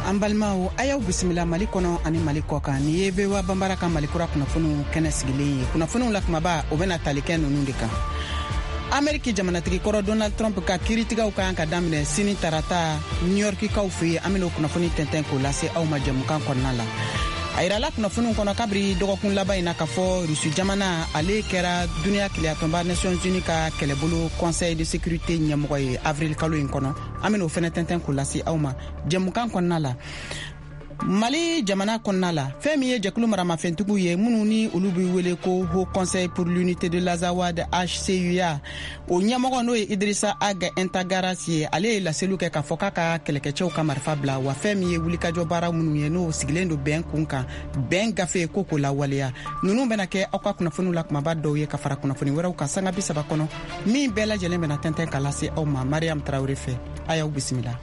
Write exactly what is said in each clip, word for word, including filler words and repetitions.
Ambalmao ayaw bisimila Mali kono ani Mali koka ni yebe wa bambara ka Mali kura kunafunu kene sigilen kunafunu la kumaba o bena taliken nunu de kan Ameriki jamanatigi koro Donald Trump ka kiritiga ka ka damine sini tarata New York ka ufi amino kunafuni tenten ko lase aw ma jamukan konnala ayira la kunafunu kono kabri dogokun laba ina ka fo Rusu jamana ale kera dunia kilia tomba Nations Unies ka kelebulu Conseil de sécurité nyamoy avril kalo in kono amino fene tenten ko lase aw ma jamukan konnala Mali jamana konnala femi ye jakulu marama fentugu ye munu ni ulubi wele ko Haut Conseil pour l'unité de l'Azawa de H C U A o nyamogo no Idrissa Aga Intagarasi ale la selu ke ka foka ka kelekecheu ka marfa bla wa femi ye wulika jo bara munu ye no siglendo ben kunka ben gafe koko la walia nunu benake akwa kuna funu la kuma bado ye ka fara kuna funu wera ka sanga bisaba kono mi bela jelen bena tenten kala se o ma Mariam Traoré fe aya bismillah.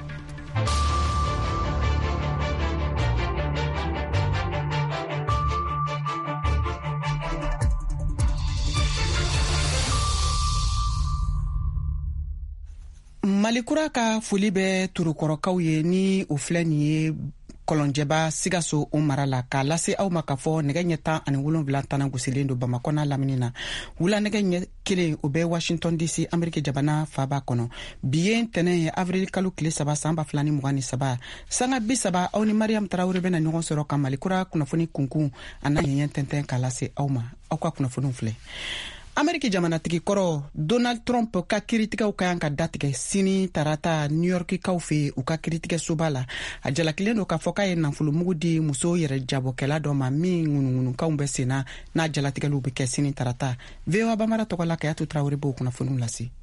Malikura ka foli bɛ turukɔrɔkaw ye ni o filɛ ni ye Kolonjɛba Sigaso o mara la ka lase aw ma ka fɔ nɛgɛ ɲɛ tan ani wolonwula tana gosilen do Bamakɔ n'a lamini na wula nɛgɛ ɲɛ kelen o bɛ Washington D C Ameriki jamana faaba kɔnɔ bi ye ntɛnɛn ye avril kalo tile saba san ba fila ni mugan ni saba sanga bi saba aw ni Mariam Traoré bɛna ɲɔgɔn sɔrɔ ka Malikura kunnafoni kunkun a n'a ɲɛɲɛ tɛntɛn ka lase aw ma aw ka kunnafoniw filɛ. Ameriki jamanatigi kɔrɔ Donald Trump ka kiritigaw ka yan ka datigɛ sini tarata New York kaw fe u ka kiritigɛ soba la a jalakilen do ka fɔ k'a ye nafolo mugu di muso yɛrɛ jabɔkɛla dɔ ma min ŋunuŋunukanw bɛ senna n'a jalatigɛliw bɛ kɛ sini tarata V O A Bamara tɔgɔ la Kayatu Traoré b'o kunnafoniw lase.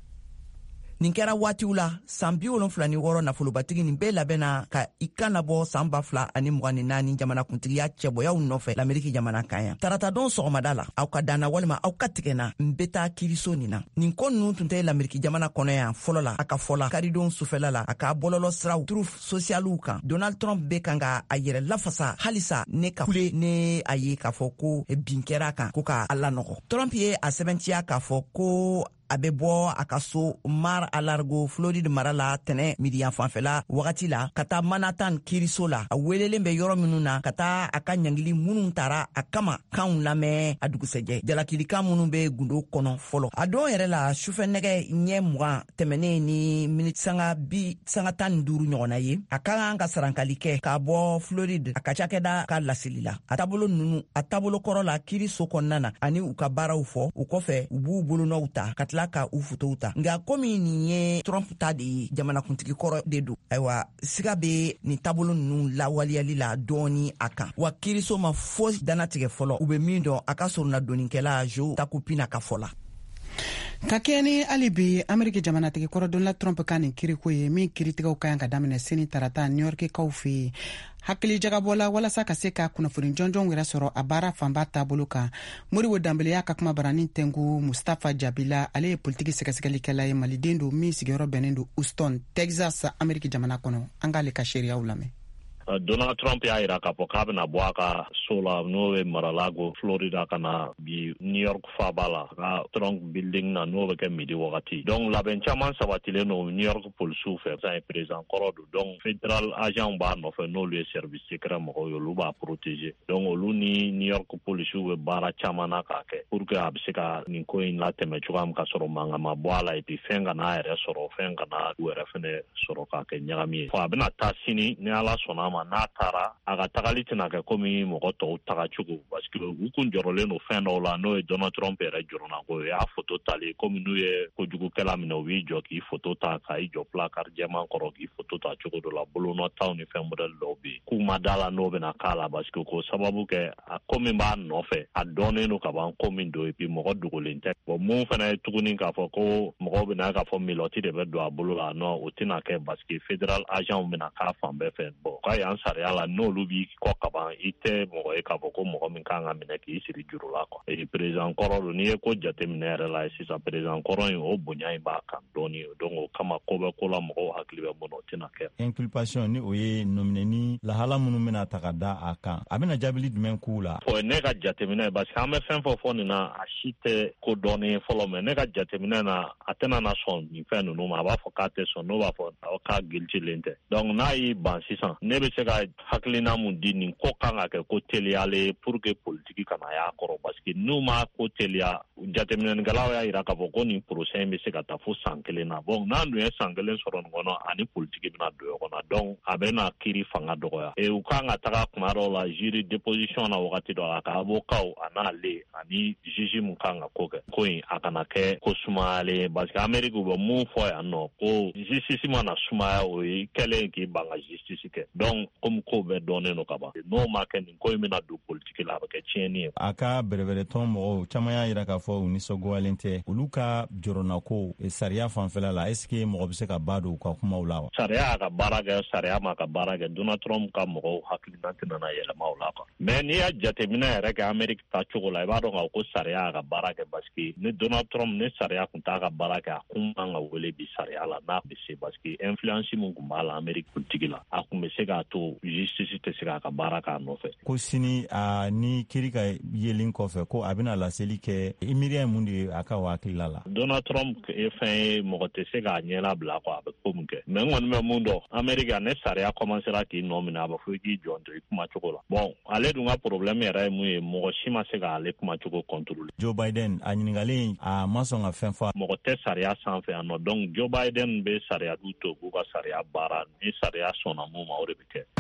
Nin kɛra waatiw la san bi wolonwula ni wɔɔrɔ nafolobatigi nin bɛɛ labɛnna ka i kan labɔ san ba fila ani mugan ni naani jamanakuntigiya cɛbɔyaw nɔfɛ l'Ameriki jamana kan yan. Taratadon sɔgɔmada la aw ka danna walima aw ka tigɛna n bɛ taa kiiriso nin na. Nin ko ninnu tun tɛ l'Ameriki jamana kɔnɔ yan fɔlɔ la a ka fɔla karidon sufɛla la a ka bɔlɔlɔ siraw turuf sosialiw kan Donald Trump bɛ kan ka a yɛrɛ lafasa halisa ne ka kule ne a ye k'a fɔ ko bin kɛra kan ko ka ala nɔgɔ. Trump ye a sɛbɛntiya k'a fɔ ko a bɛ bɔ a ka so Mar-a-Lago Floride mara la tɛnɛ midiyan fanfɛla wagati la ka taa Manhattan kiiriso la a welelen bɛ yɔrɔ minnu na ka taa a ka ɲangili minnu tara a kama kanw lamɛn a dugusɛjɛ jalakilikan minnu bɛ gundo kɔnɔ fɔlɔ a don yɛrɛ la sufɛ nɛgɛ ɲɛ mugan tɛmɛnen ni miniti sanga bi sanga tan ni duuru ɲɔgɔnna ye a ka kan ka sarankali kɛ k'a bɔ Floride a ka cakɛda ka lasili la a taabolo ninnu a taabolo kɔrɔ la kiiriso kɔnɔna na ani u ka baaraw fɔ u kɔfɛ u b'u bolonɔw ta ka tila ka u fotow ta nka komi nin ye Trump ta de ye jamanakuntigi kɔrɔ de don ayiwa siga bɛ nin taabolo ninnu lawaleyali la dɔɔni a kan wa kiiriso ma fosi danatigɛ fɔlɔ u bɛ min dɔn a ka sorona donnikɛla Jo Takupina ka fɔ la. Ka kɛ ni hali bi Ameriki jamanatigi kɔrɔ Donald Trump ka nin kiriko ye min kiritigaw ka yan ka daminɛ sini tarata New York kaw fe hakili jagabɔla walasa ka se ka kunnafoni jɔnjɔn wɛrɛ sɔrɔ a baara fanba taabolo kan Moribo Dambele y'a ka kuma barani tɛngu Mustafa Jabila ale ye politiki sɛgɛsɛgɛlikɛla ye maliden do min sigiyɔrɔ bɛnnen do Houston Texas Ameriki jamana kɔnɔ an k'ale ka seereyaw lamɛn. Donald Trump y'a yira k'a fɔ k'a bɛna bɔ a ka so la n'o bɛ Mar-a-Lago Florida ka na bi New York faaba la ka Trump building na n'o bɛ kɛ midi wagati donc labɛn caman sabatilen don New York polisiw fɛ san ye président kɔrɔ don donc fédéral agent b'a nɔfɛ n'olu ye service secret mɔgɔw ye olu b'a protéger donc olu ni New York polisiw bɛ baara caman na k'a kɛ pour que a bɛ se ka nin ko in latɛmɛ cogoya min ka sɔrɔ mankan ma bɔ a la et puis fɛn ka n'a yɛrɛ sɔrɔ fɛn ka na u yɛrɛ fɛnɛ sɔrɔ k'a kɛ ɲagami ye fɔ a bɛna taa sini ni Ala sɔnna ma n'a taara a ka tagali tɛna kɛ komi mɔgɔ tɔw taga cogo parce que u kun jɔrɔlen don fɛn dɔw la n'o ye Donald Trump yɛrɛ jɔrɔna ko y'a photo tali komi n'u ye kojugukɛla minɛ u b'i jɔ k'i photo ta k'i jɔ placard jɛman kɔrɔ k'i photo ta cogo dɔ la bolonɔtaw ni fɛn modèle dɔw bɛ yen k'u ma da la n'o bɛna k'a la parce que ko sababu kɛ a ko min b'a nɔfɛ a dɔnnen don ka ban ko min don et puis mɔgɔ dogolen tɛ bon mun fana ye tuguni k'a fɔ ko mɔgɔw bɛna k'a fɔ milɔti de bɛ don a bolo la non o tɛna kɛ parce que fédéral agent bɛna k'a fan bɛɛ fɛ bon k'a y'an sariya la n'olu b'i kɔ kaban i tɛ mɔgɔ ye k'a fɔ ko mɔgɔ min kan ka minɛ k'i siri juru la quoi et président kɔrɔ don n'i ye ko jateminɛ yɛrɛ la sisan président kɔrɔ in o bonya in b'a kan dɔɔni donc o kama ko bɛ ko la mɔgɔw hakili bɛ mun o tɛna kɛ inculpation ni o ye nominɛni lahala minnu bɛna ta ka da a kan a bɛna jaabili jumɛn k'u la o ye ne ka jateminɛ parce que an bɛ fɛn fɔ fɔ nin na a si tɛ ko dɔɔni fɔlɔ mɛ ne ka jateminɛ na a tɛna na sɔn nin fɛn ninnu ma a b'a fɔ k'a tɛ sɔn n'o b'a fɔ k'a gilitilen tɛ donc n'a y'i ban sisan ne bɛ be se ka hakilina mun di nin ko kan ka kɛ ko teliyale pour que politique kana y'a kɔrɔ parce que n'u ma ko teliya jateminɛnikɛlaw y'a yira k'a fɔ ko nin procès in be se ka taa fo san kelen na bon n'an dun ye san kelen sɔrɔ nin kɔnɔ ani politique bena don ɲɔgɔn na donc a bena kiiri fanga dɔgɔya e u kan ka taga kuma dɔw la jury déposition na wagati dɔ la ka avocat a n'ale ani juge mun kan ka ko kɛ ko in a kana kɛ ko sumayalen parce que Amérique u bɛ mun fɔ yan nɔ ko justice mana sumaya o ye kɛlen k'i ban ka justice kɛ donc comme ko bɛɛ dɔnnen don ka ban n'o ma kɛ nin ko in bena don politique la a bɛ kɛ tiɲɛni ye a ka bɛrɛbɛrɛtɔn mɔgɔw caman y'a yira k'a fɔ u nisɔngoyalen tɛ olu ka jɔrɔnako sariya fanfɛla la est ce que mɔgɔ bɛ se ka ba don u ka kumaw la wa sariya a ka baara kɛ sariya ma ka baara kɛ Donald Trump ka mɔgɔw hakilina tɛna yɛlɛma o la quoi mais n'i y'a jateminɛ yɛrɛ kɛ Amérique ta cogo la i b'a dɔn k'a ko sariya a ka baara kɛ parce que ni Donald Trump ni sariya kun t'a ka baara kɛ a kun man ka wele bi sariya la n'a bɛ se parce que influence mun kun b'a la Amérique politique la a kun bɛ se k'a to justice tɛ se k'a ka baara k'a nɔfɛ ko sini a ni kiiri ka yelen kɔfɛ ko a bɛna laseli kɛ i miiriya ye mun de ye a ka hakilila la Donald Trump ye fɛn ye mɔgɔ tɛ se k'a ɲɛla bila quoi a bɛ ko min kɛ mais n kɔni bɛ mun dɔn Amérique ne sariya commencera k'i nɔ minɛ a bɛ fɔ i k'i jɔnto i kuma cogo la bon ale dun ka problème yɛrɛ ye mun ye mɔgɔ si ma se k'ale kuma cogo contrôler Joe Biden a ɲininkalen a ma sɔn ka fɛn fɔ mɔgɔ tɛ sariya sanfɛ yan nɔ donc Joe Biden bɛ sariya du to k'u ka sariya baara ni sariya sɔnna mun ma o de bɛ kɛ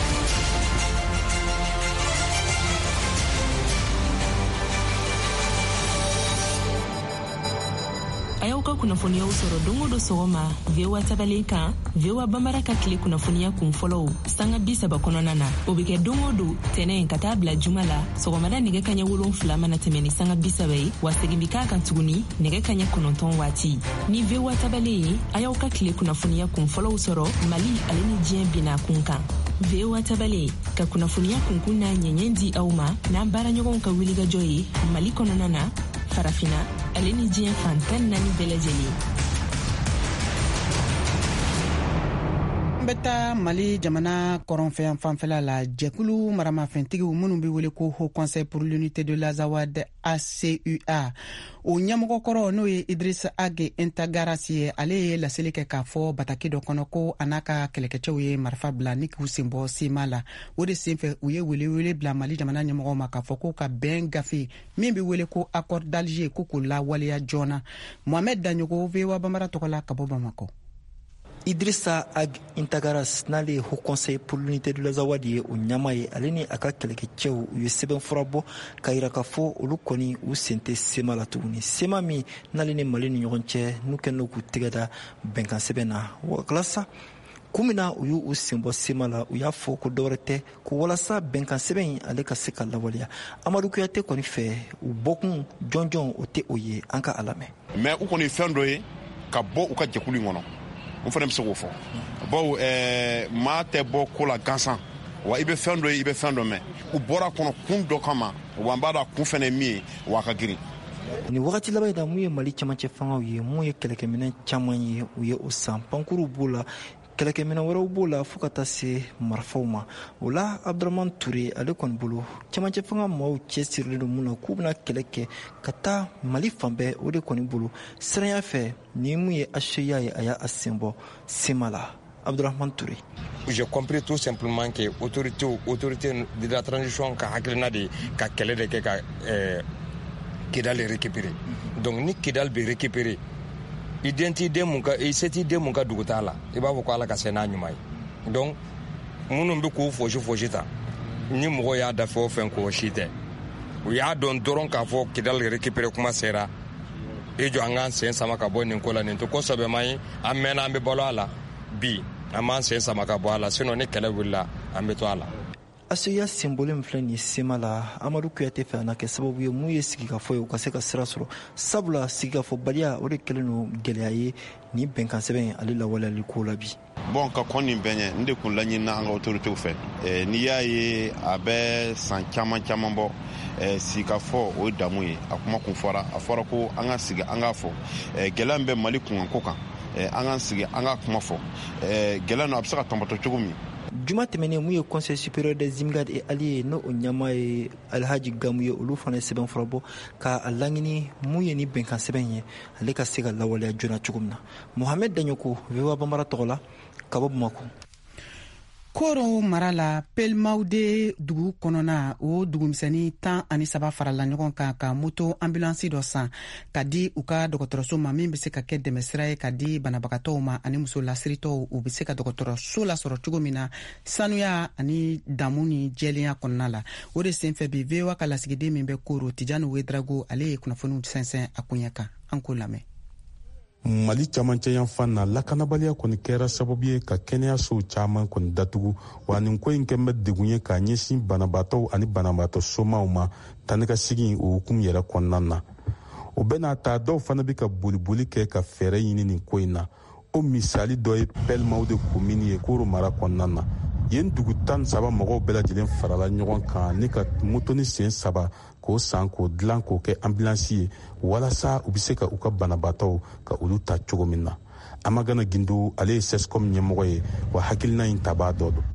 a y'aw ka kunnafoniyaw sɔrɔ don o don sɔgɔma V O A tabalen kan V O A Bambara ka tile kunnafoniya kun fɔlɔw sanga bi saba kɔnɔna na o bɛ kɛ don o don tɛnɛn ka taa bila juma la sɔgɔmada nɛgɛ kaɲɛ wolonfila mana tɛmɛ ni sanga bi saba ye wa segin bi k'a kan tuguni nɛgɛ kaɲɛ kɔnɔntɔn waati ni V O A tabalen ye a y'aw ka tile kunnafoniya kun fɔlɔw sɔrɔ Mali ale ni diɲɛ binna kun kan V O A tabalen ka kunnafoniya kunkun n'a ɲɛɲɛ di aw ma n'an baaraɲɔgɔnw ka wulikajɔ ye Mali kɔnɔna na farafina ale ni diɲɛ fan tan naani bɛɛ lajɛlen. N bɛ taa Mali jamana kɔrɔnfɛn fanfɛla la jɛkulu maramafɛntigiw minnu bɛ wele ko Haut Conseil pour l'unité de l'Azawad A C U A o ɲɛmɔgɔ kɔrɔ n'o ye Idrissa Age Intagarasi ye ale ye laseli kɛ k'a fɔ bataki dɔ kɔnɔ ko a n'a ka kɛlɛkɛcɛw ye marifa bila ni k'u sen bɔ sema la o de senfɛ u ye welewele bila Mali jamana ɲɛmɔgɔw ma k'a fɔ ko ka bɛn gafe min bɛ wele ko accord d'Alger ko k'o lawaleya joona Mohamed Danyogo V O A Bambara tɔgɔ la ka bɔ Bamako. Idrissa Ag Intagaras n'ale ye Haut Conseil pour l'unité de l'Azawad ye o ɲama ye ale ni a ka kɛlɛkɛcɛw u ye sɛbɛn fura bɔ ka yira k'a fɔ olu kɔni u sen tɛ sema la tuguni sema min n'ale ni Mali ni ɲɔgɔn cɛ n'u kɛlen don k'u tɛgɛ da bɛnkan sɛbɛn na walasa kun min na u y'u u sen bɔ sema la u y'a fɔ ko dɔwɛrɛ tɛ ko walasa bɛnkan sɛbɛn in ale ka se ka lawaleya Amadu Kuyate kɔni fɛ u bɔkun jɔnjɔn o tɛ o ye an ka a lamɛn mais u kɔni fɛn dɔ ye ka bɔ u ka jɛkulu in kɔnɔ u fana bɛ se k'o fɔ bawo ɛɛ maa tɛ bɔ ko la gansan wa i bɛ fɛn dɔ ye i bɛ fɛn dɔ mɛn u bɔra kɔnɔ kun dɔ kama wa n b'a dɔn a kun fana ye min ye wa a ka girin ni wagati laban in na mun ye Mali camancɛ fangaw ye mun ye kɛlɛkɛminɛn caman ye u ye o san pankuruw b'o la kɛlɛkɛminɛn wɛrɛw b'o la fo ka taa se marifaw ma o la Abdurahmane Ture ale kɔni bolo camancɛ fanga maaw cɛsirilen don mun na k'u bɛna kɛlɛ kɛ ka taa Mali fan bɛɛ o de kɔni bolo siranya fɛ ni mun ye A C U A ye a y'a sen bɔ sema la Abdurahmane Ture. J'ai compris tout simplement que autorité autorité de la transition ka hakilina de ka kɛlɛ de kɛ ka euh, Kidal récupérer donc ni Kidal bɛ récupérer identité mun ka identité mun ka dugu t'a la i b'a fɔ ko Ala ka se n'a ɲuman ye donc minnu bɛ k'u fosi fosi ta ni mɔgɔ y'a dafa o fɛn k'o si tɛ u y'a dɔn dɔrɔn k'a fɔ Kidal récupérer kuma sera e jɔ an k'an sen sama ka bɔ nin ko la nin tɛ kosɛbɛ man ye an mɛnna an bɛ balo a la bi an b'an sen sama ka bɔ a la sinon ni kɛlɛ wulila an bɛ to a la. A C U A symbole min filɛ nin ye sema la Amadu Kuyate fɛ a na kɛ sababu ye mun ye sigikafɔ ye u ka se ka sira sɔrɔ sabula sigikafɔbaliya o de kɛlen don gɛlɛya ye ni bɛnkan sɛbɛn ale lawaleyali ko la bi. Bon ka kɔn nin bɛn ɲɛ n de kun laɲinina an ka autoritéw fɛ n'i y'a ye a bɛ san caman caman bɔ sigikafɔ o ye damu ye a kuma kun fɔra a fɔra ko an ka sigi an k'a fɔ gɛlɛya min bɛ Mali kunkanko kan an ka sigi an ka kuma fɔ gɛlɛya ninnu a bɛ se ka tɔnbɔtɔ cogo min. Juma tɛmɛnen mun ye Conseil supérieur des immigrés et alliés n'o o ɲama ye Alhaji Gamu ye olu fana sɛbɛn fura bɔ ka a laɲini mun ye ni bɛnkan sɛbɛn ye ale ka se ka lawaleya joona cogo min na. Mohamed Danyoko V O A Bambara tɔgɔ la ka bɔ Bamako. koro mara la pelemawde dugu kɔnɔna o dugumisɛni tan ani saba farala ɲɔgɔn kan ka moto ambulansi dɔ san ka di u ka dɔgɔtɔrɔso ma min be se ka kɛ dɛmɛsira ye ka di banabagatɔw ma ani muso lasiritɔw u be se ka dɔgɔtɔrɔso lasɔrɔ cogo min na sanuya ani damu ni jɛlenya kɔnɔna la. O de senfɛ bi V O A ka lasigiden min bɛ koro Tijani Wedrago ale ye kunnafoniw sɛnsɛn a kuɲɛ kan. An k'o lamɛn. Mali camancɛ yan fan na lakanabaliya kɔni kɛra sababu ye ka kɛnɛyasow caaman kɔni datugu wa nin ko in kɛn bɛ degun ye k'a ɲɛsin banabaatɔw ani banabaatɔ somaw ma tani ka sigi o hukumu yɛrɛ kɔnɔna na. O bɛna ta dɔw fana bɛ ka boliboli kɛ ka fɛɛrɛ ɲini nin ko in na. O misali dɔ ye Pelemawde komini ye Koro mara kɔnɔna na. Yen dugu tan saba mɔgɔw bɛɛ lajɛlen farala ɲɔgɔn kan ni ka motoni sen saba k'o san k'o dilan k'o kɛ ambulansi ye walasa u bɛ se ka u ka banabaatɔw ka olu ta cogo min na. Amagana Gindo ale ye Sescom ɲɛmɔgɔ ye wa hakilina in tabaa dɔ don.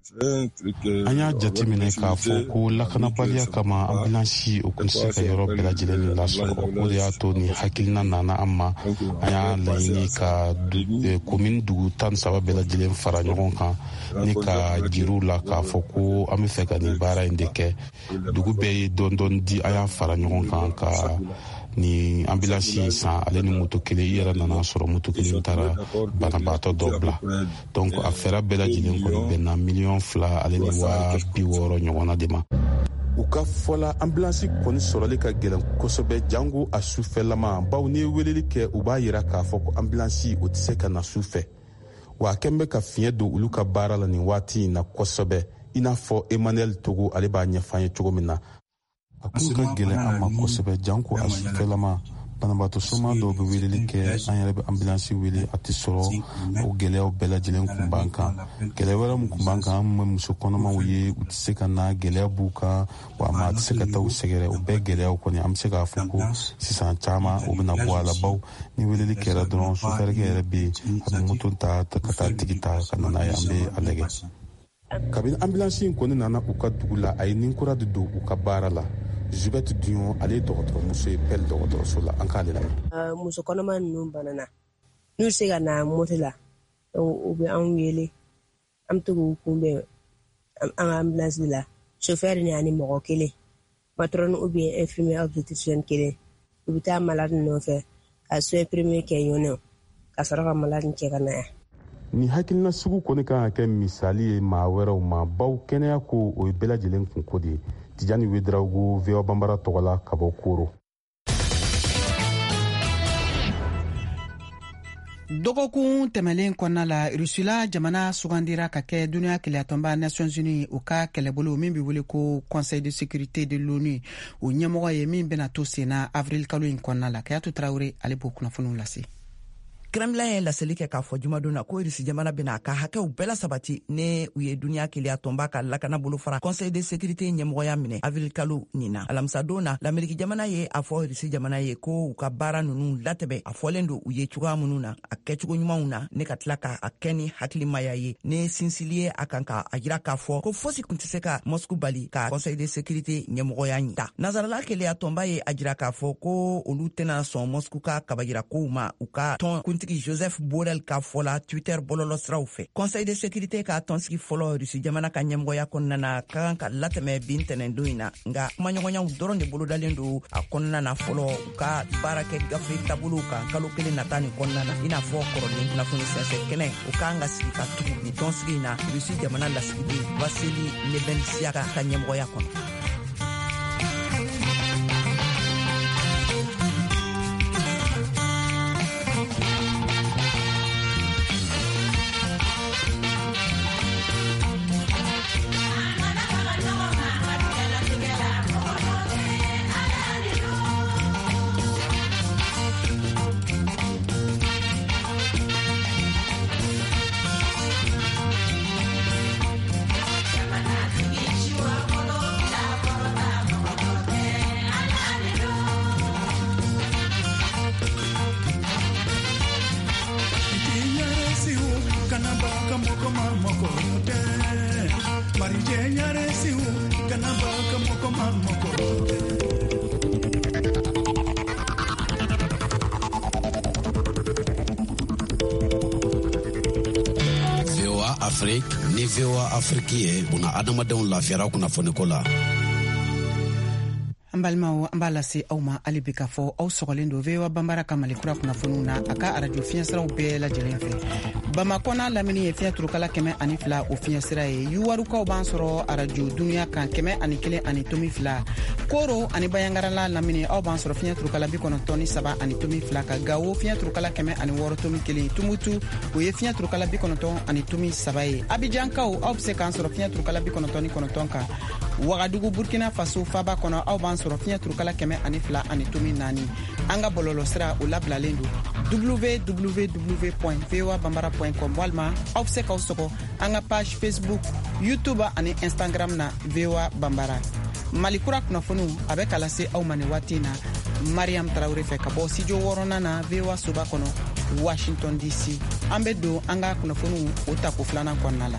An y'a jateminɛ k'a fɔ ko lakanabaliya kama ambulansi o kun se ka yɔrɔ bɛɛ lajɛlen lasɔrɔ. O de y'a to ni hakilina nana an ma. An y'a laɲini ka komini dugu tan saba bɛɛ lajɛlen fara ɲɔgɔn kan ni ka jiriw la k'a fɔ ko an bɛ fɛ ka nin baara in de kɛ. Dugu bɛɛ ye dɔɔni dɔɔni di, an y'a fara ɲɔgɔn kan ka ni ambulansi san ale ni moto kelen i yɛrɛ nana sɔrɔ moto kelen taara banabaatɔ dɔ bila. Donc a fɛɛrɛ bɛɛ lajɛlen kɔni bɛnna miliyɔn fila ale ni waa bi wɔɔrɔ ɲɔgɔnna de ma. U ka fɔla ambulansi kɔni sɔrɔli ka gɛlɛn kosɛbɛ jango a sufɛlama bawo n'i ye weleli kɛ u b'a yira k'a fɔ ko ambulansi o tɛ se ka na sufɛ wa a kɛn bɛ ka fiɲɛ don olu ka baara la nin waati in na kosɛbɛ i n'a fɔ Emmanuel Togo ale b'a ɲɛf'an ye cogo min na. A kun ka gɛlɛn an ma kosɛbɛ janko a sufɛlama banabaatɔ soma dɔw bɛ weleli kɛ an yɛrɛ bɛ ambulansi wele a tɛ sɔrɔ. O gɛlɛyaw bɛɛ lajɛlen kun b'an kan. Gɛlɛya wɛrɛ min kun b'an kan an bɛ muso kɔnɔmaw ye u tɛ se ka na gɛlɛya b'u kan wa a ma a tɛ se ka taa u sɛgɛrɛ. O bɛɛ gɛlɛyaw kɔni an bɛ se k'a fɔ ko sisan caman o bɛna bɔ a la bawo ni weleli kɛra dɔrɔn sofɛrikɛ yɛrɛ bɛ yen a bɛ moto ta ka taa tigi ta ka na n'a ye an bɛ a lajɛ. Kabini ambulansi in kɔni nana u ka dugu la a ye nin kura de don u ka baara la. Zubɛti Dion ale ye dɔgɔtɔrɔmuso ye Pɛl dɔgɔtɔrɔso la an k'ale lamɛn. Muso kɔnɔma ninnu banana n'u se ka na moto la u bɛ anw wele an bɛ to k'u kunbɛn an ka ambulansi la chauffeur ni ani mɔgɔ kelen patron ou bien infirmier obstétricienne kelen u bɛ taa malade nɔfɛ ka soin premier kɛ yen nɔ ka sɔrɔ ka malade cɛ ka na yan. Ni hakilina sugu kɔni kan ka kɛ misali ye maa wɛrɛw ma bawo kɛnɛya ko o ye bɛɛ lajɛlen kunko de ye. Tijani Wedrago, V O A Bambara tɔgɔla ka bɔ Koro. Dɔgɔkun tɛmɛlen kɔnɔna la Rusila jamana sugandira ka kɛ duniya kɛlɛyatɔnba Nations Unies u ka kɛlɛbolo min bɛ wele ko Conseil de sécurité de l'ONU o ɲɛmɔgɔ ye min bɛna to sen na avril kalo in kɔnɔna la. Kayatu Traoré ale b'o kunnafoniw lase. Kremlin ye laseli kɛ k'a fɔ jumadon na ko Rusi jamana bɛna a ka hakɛw bɛɛ la sabati ne u ye duniya keleya tɔnba ka lakana bolo fara Conseil de sécurité ɲɛmɔgɔya minɛ avril kalo nin na. Alamisadon na l'Ameriki jamana ye a fɔ Rusi jamana ye ko u ka baara ninnu latɛbɛ a fɔlen don u ye cogoya minnu na a kɛcogo ɲumanw na ne ka tila ka a kɛ ni hakilimaya ye ne sinsili ye a kan ka a jira k'a fɔ ko fosi kun tɛ se ka Moscou bali ka Conseil de sécurité ɲɛmɔgɔya ɲi ta. Nazarala keleya tɔnba ye a jira k'a fɔ ko olu tɛna sɔn Moscou ka kabajira kow ma u ka tɔn kuntigi Joseph Borrell ka fɔla Twitter bɔlɔlɔ siraw fɛ. Conseil de sécurité ka tɔnsigi fɔlɔ Rusi jamana ka ɲɛmɔgɔya kɔnɔna na ka kan ka latɛmɛ bin tɛnɛndon in na nka kumaɲɔgɔnyaw dɔrɔn de bolodalen don a kɔnɔna na fɔlɔ u ka baara kɛ gafe taabolo kan kalo kelen nata nin kɔnɔna na i n'a fɔ kɔrɔlen kunnafoni sɛnsɛn kɛnɛ o kan ka sigi ka tugu nin tɔnsigi in na Rusi jamana lasigiden Vasili Nebensiaka ka ɲɛmɔgɔya kɔnɔ. Afrique, ni V O A Afrique ye buna adamadenw lafiyara kunnafoniko la. an balimaw an b'a lase aw ma hali bi k'a fɔ aw sɔgɔlen don V O A banbara ka malikura kunnafoniw na a ka arajo fiɲɛsiraw bɛɛ lajɛlen fɛ. Bamakɔ n'a lamini ye fiɲɛ turukala kɛmɛ ani fila o fiɲɛsira ye. Yuwarukaw b'an sɔrɔ arajo dunuya kan kɛmɛ ani kelen ani tomi fila. Koro ani Bayangarala lamini aw b'an sɔrɔ fiɲɛ turukala bi kɔnɔntɔn ni saba ani tomi fila ka. Gawo fiɲɛ turukala kɛmɛ ani wɔɔrɔ tomi kelen. Tumutu o ye fiɲɛ turukala bi kɔnɔntɔn ani tomi saba ye. Abijankaw aw bɛ se k'an sɔrɔ fiɲɛ turukala bi kɔnɔntɔn ni kɔnɔntɔn kan. Wagadugu Burkina Faso faba kɔnɔ aw b'an sɔrɔ fiɲɛ turukala kɛmɛ ani fila ani tomi naani. An ka bɔlɔlɔ sira o labilalen don w w w point v o a banbara point com walima aw bɛ se k'aw sɔgɔ an ka page Facebook, YouTube ani Instagram na V O A banbara. Malikura kunnafoniw a bɛ ka lase aw ma ni waati in na Mariam Tarawele fɛ ka bɔ studio wɔɔrɔnan na V O A soba kɔnɔ Washington D C. An bɛ don an ka kunnafoniw o tako filanan kɔnɔna la.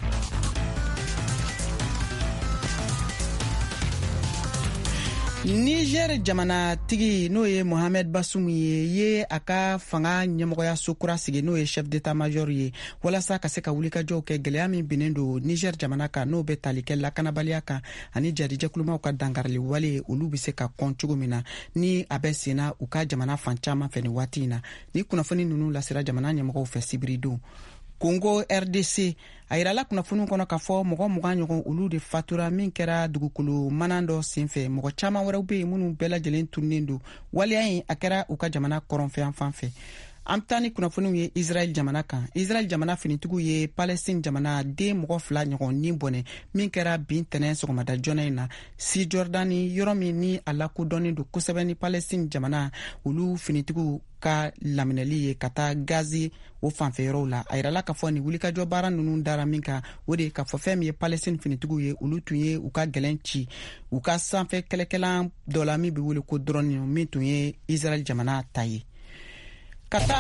Niger jamanatigi n'o ye Mohamed Bazoum ye ye a ka fanga ɲɛmɔgɔya so kura sigi n'o ye chef d'état major ye walasa ka se ka wulikajɔw kɛ gɛlɛya min binnen don Niger jamana kan n'o bɛ tali kɛ lakanabaliya kan ani jarijɛkulumaw ka dangarili wale olu bɛ se ka kɔn cogo min na ni a bɛ senna u ka jamana fan caman fɛ ni waati in na ni kunnafoni ninnu lasera jamana ɲɛmɔgɔw fɛ sibiridon. Congo R D C a yirala kunnafoniw kɔnɔ k'a fɔ mɔgɔ mugan ɲɔgɔn olu de fatura min kɛra dugukolo manan dɔ senfɛ. Mɔgɔ caman wɛrɛw bɛ yen minnu bɛɛ lajɛlen tunnen don waleya in a kɛra u ka jamana kɔrɔnfɛn fan fɛ. An bɛ taa ni kunnafoniw ye Israel jamana kan. Israel jamana finitigiw ye Palestine jamana den mɔgɔ fila ɲɔgɔn ni bɔnɛ min kɛra bin tɛnɛ sɔgɔmada joona in na si Jordani yɔrɔ min ni a lakodɔnnen don kosɛbɛ ni Palestine jamana olu finitigiw ka laminɛli ye ka taa gazi o fanfɛ yɔrɔw la. A yirala k'a fɔ ni wulikajɔ baara ninnu dara min kan o de k'a fɔ fɛn min ye Palestine finitigiw ye olu tun ye u ka gɛlɛn ci u ka sanfɛ kɛlɛkɛlan dɔ la min bɛ wele ko drone min tun ye Israel jamana ta ye. Kata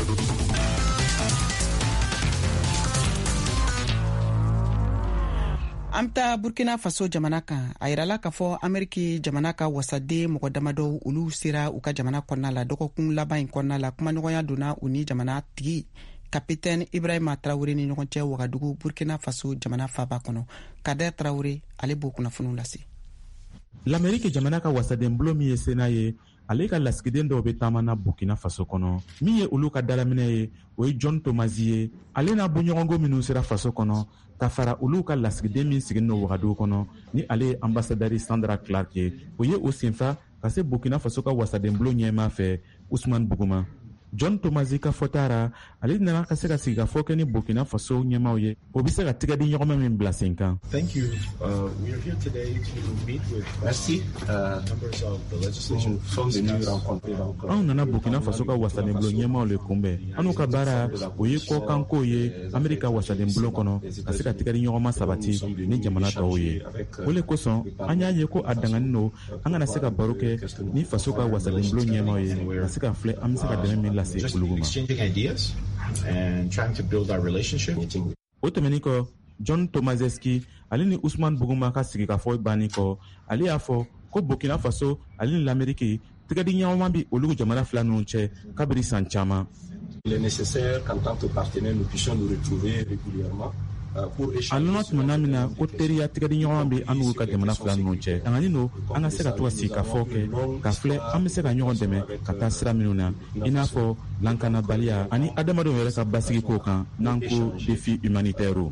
an bɛ taa Burkina Faso jamana kan. A yirala k'a fɔ Ameriki jamana ka wasaden mɔgɔ damadɔ olu sera u ka jamana kɔnɔna la dɔgɔkun laban in kɔnɔna la kumaɲɔgɔnya donna u ni jamana tigi Capitaine Ibrahima Traoré ni ɲɔgɔn cɛ Wagadugu Burkina Faso jamana faba kɔnɔ. Kader Traoré ale b'o kunnafoniw lase. L'Amérique jamana ka wasaden bulo min ye sena ye ale ka lasigiden dɔw bɛ taamana Burkina Faso kɔnɔ min ye olu ka dalaminɛ ye o ye John Thomas ye ale n'a boɲɔgɔnko minnu sera faso kɔnɔ ka fara olu ka lasigiden min sigilen don Wagadugu kɔnɔ ni ale ye ambassadeur Sandra Clark ye o ye o senfa ka se Burkina Faso ka wasaden bulo ɲɛmaa fɛ Ousmane Buguma. John Thomas ka fɔtara ale nana ka se ka sigi ka fɔ kɛ ni Burkina Faso ɲɛmaaw ye o bɛ se ka tigɛ di ɲɔgɔnma min bila sen kan. Thank you. Uh, we are here today to meet with Merci. Uh, members of the legislation from the new round. Anw nana Burkina Faso ka wasaden bulo ɲɛmaaw le kunbɛn. An'u ka baara o ye kɔkanko ye Amerika wasaden bulo kɔnɔ ka se ka tigɛ di ɲɔgɔnma sabati ni jamana tɔw ye. O le kosɔn an y'a ye ko a danganin don an kana se ka baro kɛ ni faso ka wasaden bulo ɲɛmaaw ye ka se ka filɛ an bɛ se ka dɛmɛ min Just exchanging ideas and trying to build our relationship. O tɛmɛnin kɔ John Tomaseski ale ni Ousmane Buguma ka sigi ka fɔ banni kɔ ale y'a fɔ ko Burkina Faso ale ni l'Amérique tigɛdi ɲɔgɔnma bi olu jamana fila ninnu cɛ kabiri san caman. Il est nécessaire qu'en tant que partenaire nous puissions nous retrouver régulièrement. A nɔnɔ tɛmɛna min na ko teriya tigɛdi ɲɔgɔn bɛ an n'u ka jamana fila ninnu cɛ. Danganin don an ka se ka to ka sigi ka fɔ kɛ ka filɛ an bɛ se ka ɲɔgɔn dɛmɛ ka taa sira minnu na i n'a fɔ lankanabaliya ani adamadenw yɛrɛ ka basigi ko kan n'an ko défi humanitaire.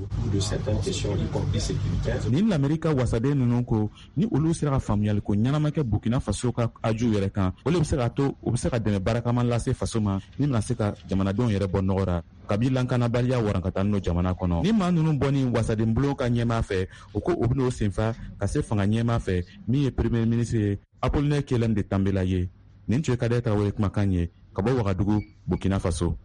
Ni l'Amérique wasaden ninnu ko ni olu sera ka faamuyali ko ɲɛnama kɛ Burkina Faso ka aju yɛrɛ kan o le bɛ se ka to o bɛ se ka dɛmɛ barakaman lase faso ma min bɛna se ka jamanadenw yɛrɛ bɔ nɔgɔ la kabi lankanabaliya warankata n'o jamana kɔnɔ. Ni maa ninnu bɔ ni wasaden bulo ka ɲɛmaa fɛ o ko o bɛn'o senfa ka se fanga ɲɛmaa fɛ min ye premier ministre ye Apollinaire Kelen de Tambela ye. Nin tun ye Kader Traoré kumakan ye ka bɔ Wagadugu Burkina Faso.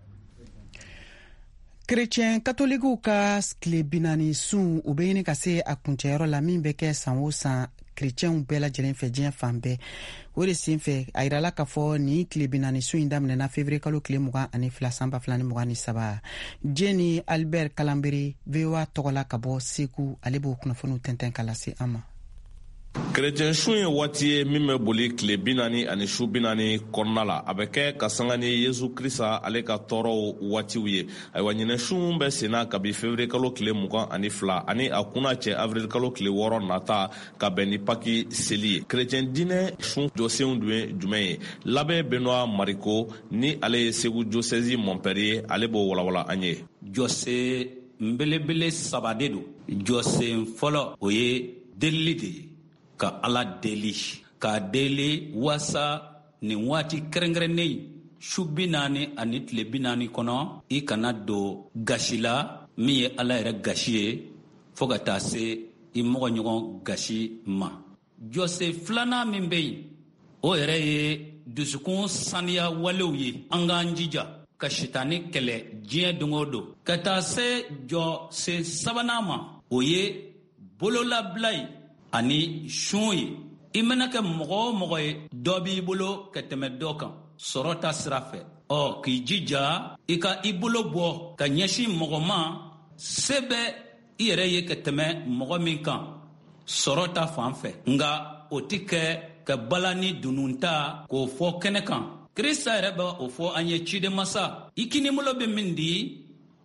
Chrétien katolikiw ka tile bi naani sun u bɛ ɲini ka se a kuncɛyɔrɔ la min bɛ kɛ san o san chrétienw bɛɛ lajɛlen fɛ diɲɛ fan bɛɛ. O de senfɛ a yirala k'a fɔ ni tile bi naani sun in daminɛna février kalo tile mugan ani fila san ba fila ni mugan ni saba. Jenny Albert Kalanberi V O A tɔgɔ la ka bɔ Segu ale b'o kunnafoniw tɛntɛn ka lase an ma. Chrétien su ye waati ye min bɛ boli tile bi naani ani su bi naani kɔnɔna la a bɛ kɛ ka sanga ni Yesu Krista ale ka tɔɔrɔw waatiw ye ayiwa ɲinɛ su bɛ senna kabi février kalo tile mugan ani fila ani a kunna cɛ avril kalo tile wɔɔrɔ nata ka bɛn ni Paki seli ye chrétien diinɛ su jɔsenw dun ye jumɛn ye labɛn Benoît Mariko ni ale ye Segu diocèse Montpellier ale b'o walawala an ye. Jɔsen belebele saba de don jɔsen fɔlɔ o ye delili de ye ka Ala deli ka deli wasa nin waati kɛrɛnkɛrɛnnen su bi naani ani tile bi naani kɔnɔ i kana don gasi la min ye Ala yɛrɛ gasi ye fo ka taa se i mɔgɔ ɲɔgɔn gasi ma. Jɔsen filanan min bɛ yen o yɛrɛ ye dusukun saniya walew ye an k'an jija ka sitani kɛlɛ diɲɛ don o don ka taa se jɔsen sabanan ma o ye bololabila ye ani sun ye i mana kɛ mɔgɔ o mɔgɔ ye dɔ b'i bolo ka tɛmɛ dɔ kan sɔrɔ ta sira fɛ ɔ k'i jija i ka i bolo bɔ ka ɲɛsin mɔgɔ ma se bɛ i yɛrɛ ye ka tɛmɛ mɔgɔ min kan sɔrɔ ta fan fɛ nka o tɛ kɛ ka bala ni dunun ta k'o fɔ kɛnɛ kan Krista yɛrɛ bɛ o fɔ an ye ciden masa i kinibolo bɛ min di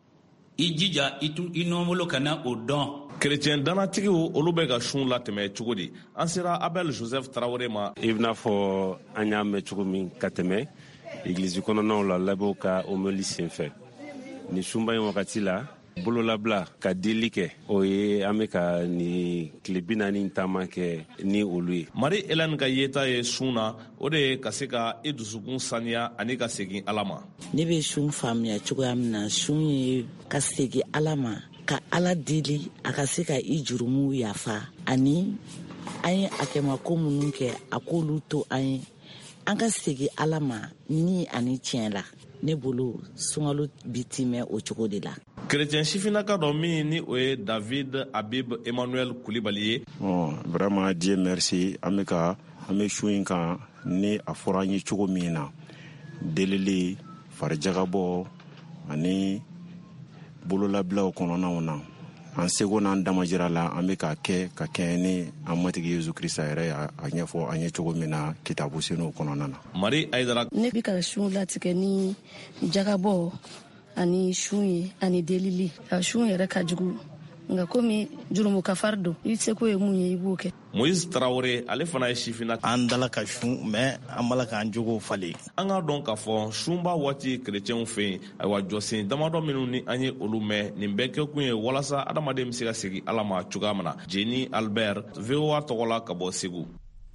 i jija i nɔbolo kana o dɔn. Chrétien danatigiw olu bɛ ka sun latɛmɛ cogo di an sera Abel Joseph Traoré ma i bɛna fɔ an y'a mɛn cogo min ka tɛmɛ église kɔnɔnaw la labɛnw ka homélie senfɛ ni sunba in wagati la bololabila ka deli kɛ o ye an bɛ ka ni tile bi naani taama kɛ ni olu ye. Marie Hélène ka yeta ye sun na o de ye ka se ka i dusukun saniya ani ka segin Ala ma. Ne bɛ sun faamuya cogoya min na sun ye ka segin Ala ma ka Ala deli a ka se ka i jurumu yafa ani an ye a kɛmako minnu kɛ a k'olu to an ye an ka segin Ala ma ni ani tiɲɛ la ne bolo sunkalo bi timɛ o cogo de la. Chrétien sifinaka dɔ min ni o ye David Habib Emmanuel Koulibaly ye. Bon, vraiment Dieu merci an bɛ ka an bɛ su in kan ni a fɔra an ye cogo min na delili farijagabɔ ani bololabilaw kɔnɔnaw na an seko n'an damajira la an bɛ ka kɛ ka kɛɲɛ ni an matigi Yesu Krista yɛrɛ a ɲɛfɔ an ye cogo min na kitabu senu kɔnɔna na. Marie Aïdara ne bɛ ka sun latigɛ ni jagabɔ ani sun ye ani delili a sun yɛrɛ ka jugu nka komi jurumu kafari don i seko ye mun ye i b'o kɛ. Moïse Traoré ale fana ye sifina an dala ka sun mɛ an bala k'an jogo falen. An k'a dɔn k'a fɔ sunba waati chrétienw fɛ yen ayiwa jɔsen damadɔ minnu ni an ye olu mɛn nin bɛɛ kɛ kun ye walasa adamaden bɛ se ka segin Ala ma cogoya min na. Jenny Albert V O A tɔgɔ la ka bɔ Segu.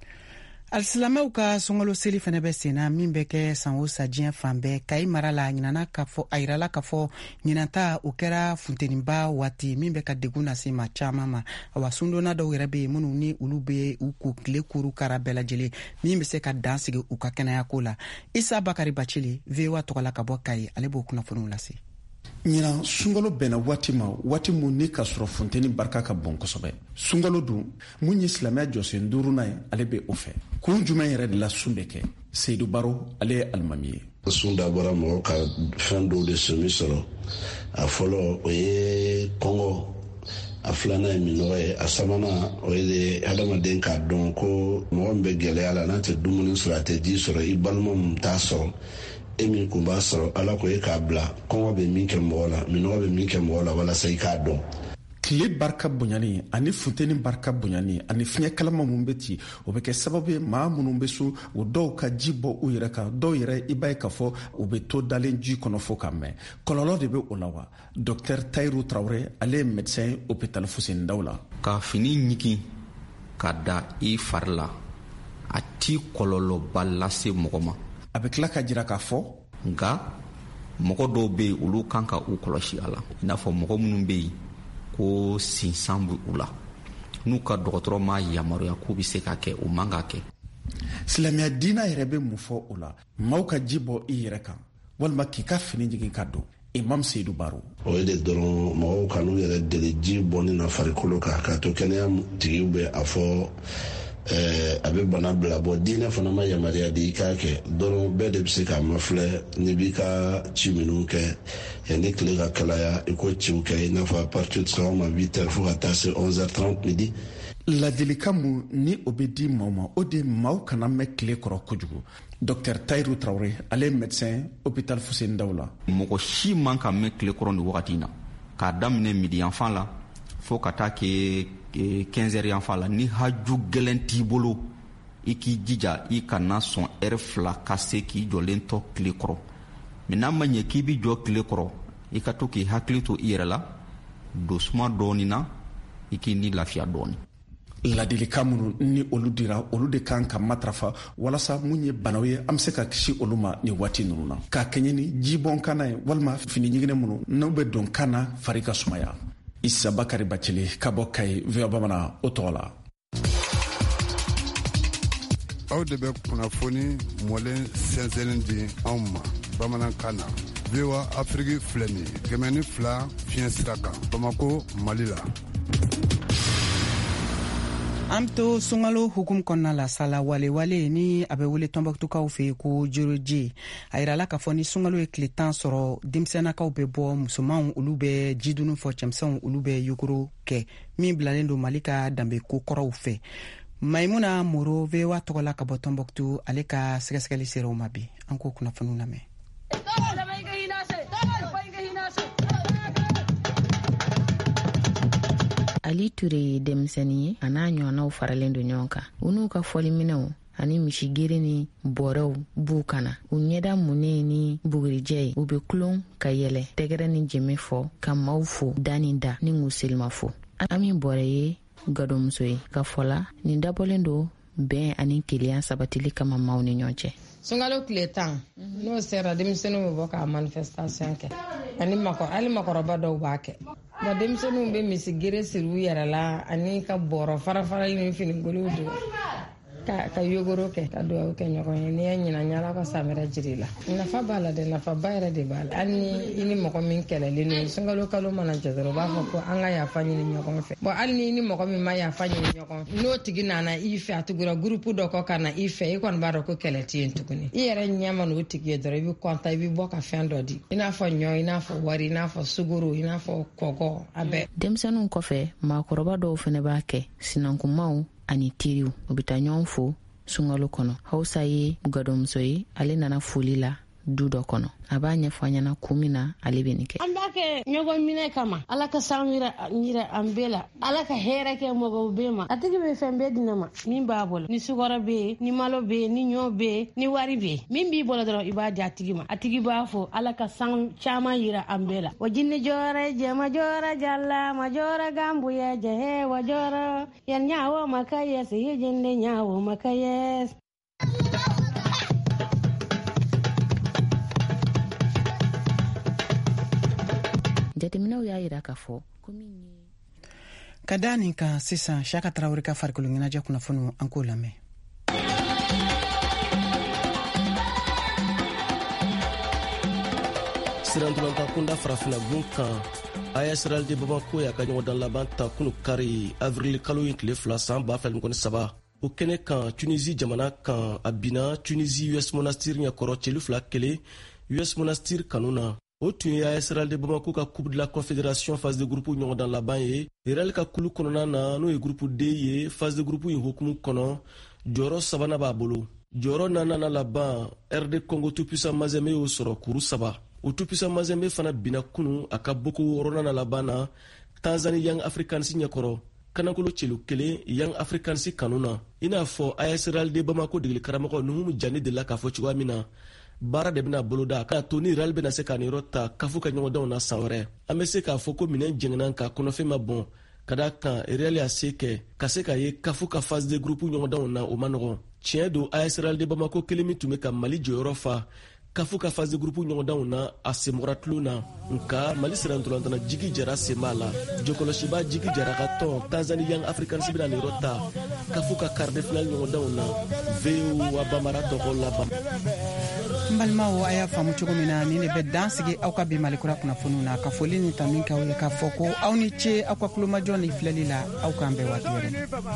Alisilamɛw ka sunkalo seli fɛnɛ bɛ senna min bɛ kɛ san o san diɲɛ fan bɛɛ Kayi mara la ɲinana ka fɔ a yirala ka fɔ ɲinanta o kɛra funteniba waati min bɛ ka degun lase ma caman ma awa sundonna dɔw yɛrɛ bɛ yen minnu ni olu bɛ u ko tile kuru kara bɛɛ lajɛlen min bɛ se ka dan sigi u ka kɛnɛyako la. Isa Bakari Bacili V O A tɔgɔ la ka bɔ Kayi ale b'o kunnafoniw lase. ɲina sunkalo bɛnna waati ma waati mun ni ka sɔrɔ funteni barika ka bon kosɛbɛ. Sunkalo dun mun ye silamɛya jɔsen duurunan ye ale bɛ o fɛ. Kun jumɛn yɛrɛ de la sun bɛ kɛ? Seydou Baro ale ye alimami ye. Sun dabɔra mɔgɔ ka fɛn dɔw de somi sɔrɔ. A fɔlɔ o ye kɔngɔ, a filanan ye minɔgɔ ye, a sabanan o ye de adamaden k'a dɔn ko mɔgɔ min bɛ gɛlɛya la n'a tɛ dumuni sɔrɔ a tɛ ji sɔrɔ i balima min t'a sɔrɔ e min kun b'a sɔrɔ Ala ko e k'a bila kɔngɔ bɛ min kɛ mɔgɔ la minɔgɔ bɛ min kɛ mɔgɔ la walasa i k'a dɔn. Tile barika bonyani ani funteni barika bonyani ani fiɲɛ kalama mun bɛ ci o bɛ kɛ sababu ye maa minnu bɛ so o dɔw ka ji bɔ u yɛrɛ kan dɔw yɛrɛ i b'a ye k'a fɔ u bɛ to dalen ji kɔnɔ fo k'a mɛn kɔlɔlɔ de bɛ o la wa. Docteur Tayiru Traoré ale ye médecin ye hôpital Fuseni Dawula. Ka fini ɲigin ka da i fari la a ti kɔlɔlɔba lase mɔgɔ ma. A bɛ tila ka jira k'a fɔ nka mɔgɔ dɔw bɛ yen olu kan ka u kɔlɔsi a la i n'a fɔ mɔgɔ minnu bɛ yen ko sinsan bɛ u la n'u ka dɔgɔtɔrɔ ma yamaruya k'u bɛ se ka kɛ u man ka kɛ. Silamɛya diina yɛrɛ bɛ mun fɔ o la maaw ka ji bɔ i yɛrɛ kan walima k'i ka fini jigin ka don. Imam Seydou Baro. O ye de dɔrɔn mɔgɔw ka n'u yɛrɛ deli ji bɔnni na farikolo kan k'a to kɛnɛya tigiw bɛ a fɔ a bɛ bana bila bɔ diinɛ fana ma yamaruya di i k'a kɛ dɔrɔn bɛɛ de bɛ se k'a mafilɛ n'i b'i ka ci minnu kɛ yanni tile ka kalaya i ko ciw kɛ i n'a fɔ à partir de sɔgɔma huit heures fo ka taa se onze heures trente midi. ladilikan mu ni o be di maaw ma o de maaw kana mɛn tile kɔrɔ kojugu. Docteur Tayiru Traoré ale médecin hôpital Fuseni Dawula. mɔgɔ si man ka mɛn tile kɔrɔ ni wagati na k'a daminɛ midi yanfan la fo ka taa kɛ quinze heures yanfan la ni haju gɛlɛn t'i bolo i k'i jija i kana sɔn ɛri fila ka se k'i jɔlen tɔ tile kɔrɔ mɛ n'a ma ɲɛ k'i bi jɔ tile kɔrɔ i ka to k'i hakili to i yɛrɛ la don suma dɔɔni na i k'i ni lafiya dɔɔni. ladilikan minnu ni olu dira olu de kan ka matarafa walasa mun ye banaw ye an be se ka kisi olu ma ni waati ninnu na k'a kɛɲɛ ni jibɔn kana ye walima fini ɲiginɛ minnu n'u bɛ don kan na fari ka sumaya. Isa Bakari Bacili ka bɔ Kayi V O A Bamanan o tɔgɔ la. aw de bɛ kunnafoni mɔlen sɛnsɛnlen di anw ma bamanankan na. V O A Afrique filɛ nin ye kɛmɛ ni fila fiɲɛ sira kan Bamako Mali la. An to sunkalo hukum kɔnɔna la sala walewale ni a bɛ wele Tɔnbɔkutukaw fɛ ko joroji a yirala k'a fɔ ni sunkalo ye tile tan sɔrɔ denmisɛnnakaw bɛ bɔ musomanw olu bɛ jidunu fɔ cɛmisɛnw olu bɛ yogoro kɛ min bilalen don Mali ka danbe ko kɔrɔw fɛ. Maimuna Moro V O A tɔgɔ la ka bɔ Tɔnbɔkutu ale ka sɛgɛsɛgɛli sera o ma bi an k'o kunnafoniw lamɛn. Ali Ture ye denmisɛnnin ye a n'a ɲɔgɔnnaw faralen don ɲɔgɔn kan u n'u ka fɔliminɛw ani misigere ni bɔrɛw b'u kana u ɲɛda munnen ni bugurijɛ ye u be kulon ka yɛlɛ tɛgɛrɛ ni jɛmɛ fɔ ka maaw fo da ni da ni ŋu selima fo. An min bɔrɛ ye gadɔmuso ye ka fɔla nin dabɔlen don bɛn ani keleya sabatili kama maaw ni ɲɔgɔn cɛ. Sunkalo tile tan n'o sera denmisɛnninw bɛ bɔ ka manifestation kɛ ani makɔ hali makɔrɔba dɔw b'a kɛ. Ba denmisɛnninw bɛ misigere siri u yɛrɛ la ani ka bɔrɔ farafara ni finigolow don ka ka yogoro kɛ ka duwawu kɛ ɲɔgɔn ye n'i y'a ɲina ɲala ka samɛrɛ jiri la. Nafa b'a la dɛ, nafa ba yɛrɛ de b'a la. Hali ni i ni mɔgɔ min kɛlɛlen don sunkalo kalo mana jɔ dɔrɔn u b'a fɔ ko an ka yafa ɲini ɲɔgɔn fɛ. Bon hali ni ni mɔgɔ min ma yafa ɲini ɲɔgɔn fɛ n'o tigi nana i fɛ a tugura gurupu dɔ kɔ ka na i fɛ i kɔni b'a dɔn ko kɛlɛ tɛ yen tuguni. I yɛrɛ ɲɛ ma n'o tigi ye dɔrɔn i bɛ kɔntan i bɛ bɔ ka fɛn dɔ di i n'a fɔ ɲɔ i n'a fɔ wari i n'a fɔ sugoro i n'a fɔ kɔgɔ a bɛɛ. Denmisɛnninw kɔfɛ maakɔrɔba dɔw fɛnɛ b'a kɛ sinankumaw ani teriw u bɛ taa ɲɔgɔn fo sunkalo kɔnɔ. Hausa ye gadɔmuso ye ale nana foli la du dɔ kɔnɔ a b'a ɲɛfɔ an ɲɛna kun min na ale bɛ nin kɛ. An b'a kɛ ɲɔgɔn minɛ kama ala ka san yira an bɛɛ la ala ka hɛrɛ kɛ mɔgɔw bɛɛ ma a tigi bɛ fɛn bɛɛ di ne ma min b'a bolo ni sukɔrɔ bɛ yen ni malo bɛ yen ni ɲɔ bɛ yen ni wari bɛ yen min b'i bolo dɔrɔn i b'a di a tigi ma a tigi b'a fɔ ala ka san caman yira an bɛɛ la wa jinɛ jɔra jɛma jɔra jala ma jɔra gambuya jɛ wa jɔra yan ɲawo ma ka ye se ye jinɛ ɲawo ma ka ye. Jateminɛw y'a yira k'a fɔ ka da nin kan sisan Siyaka Tarawele ka farikolo ɲɛnajɛ kunnafoniw an k'o lamɛn. Sirantulanta kunda farafina gun kan A S R L de Bamako y'a ka ɲɔgɔndan laban ta kunu kari avril kalo in tile fila san ba fila ni kɔni saba o kɛnɛ kan Tunisie jamana kan a binna Tunisie U S Monastir ɲɛkɔrɔ cɛlu fila kelen U S Monastir kanu na. O tun ye A S R L de Bamako ka Coupe de la Confédération phase de groupe ɲɔgɔndan laban ye. R L ka kulu kɔnɔna na n'o ye groupe D ye phase de groupe in hokumu kɔnɔ jɔyɔrɔ sabanan b'a bolo. Jɔyɔrɔ naaninan laban R D Congo tout-puissant Mazembe y'o sɔrɔ kuru saba. O tout-puissant Mazembe fana binna kunu a ka boko wɔɔrɔnan laban na Tanzanie Young Africans ɲɛkɔrɔ kanakolo cɛlu kelen Young Africans kanu na. I n'a fɔ A S R L de Bamako degeli karamɔgɔ Nuhumu Jani de la k'a fɔ cogoya min na baara de bɛna boloda a k'a to ni R L bɛna se k'a niyɔrɔ ta kafu ka ɲɔgɔndanw na san wɛrɛ. An bɛ se k'a fɔ ko minɛn jɛngɛnna ka kɔnɔfɛn ma bɔn ka da kan R L y'a se kɛ ka se k'a ye kafu ka phase de groupe ɲɔgɔndanw na o ma nɔgɔn. Tiɲɛ don A S R L de Bamako kelen min tun bɛ ka Mali jɔyɔrɔ fa kafu ka phase de groupe ɲɔgɔndanw na a senbɔra tulon na nka Mali sirantolantana Jigi Jara sen b'a la jɔkɔlɔsiba Jigi Jara ka tɔn Tanzanie Young Africans bɛna niyɔrɔ ta kafu ka quart de finale ɲɔgɔndanw na V O A Bamara tɔgɔ laban. N balimaw a y'a faamu cogo min na nin de bɛ dan sigi aw ka bi Malikura kunnafoniw na ka foli ni tanu k'aw ye k'a fɔ ko aw ni ce aw ka kulomajɔ ni filɛli la aw k'an bɛɛ waati wɛrɛ.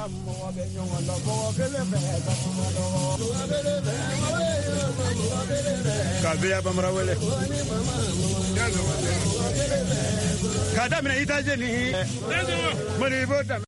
Ka V O A Bamara wele k'a daminɛ États-Unis Mali b'o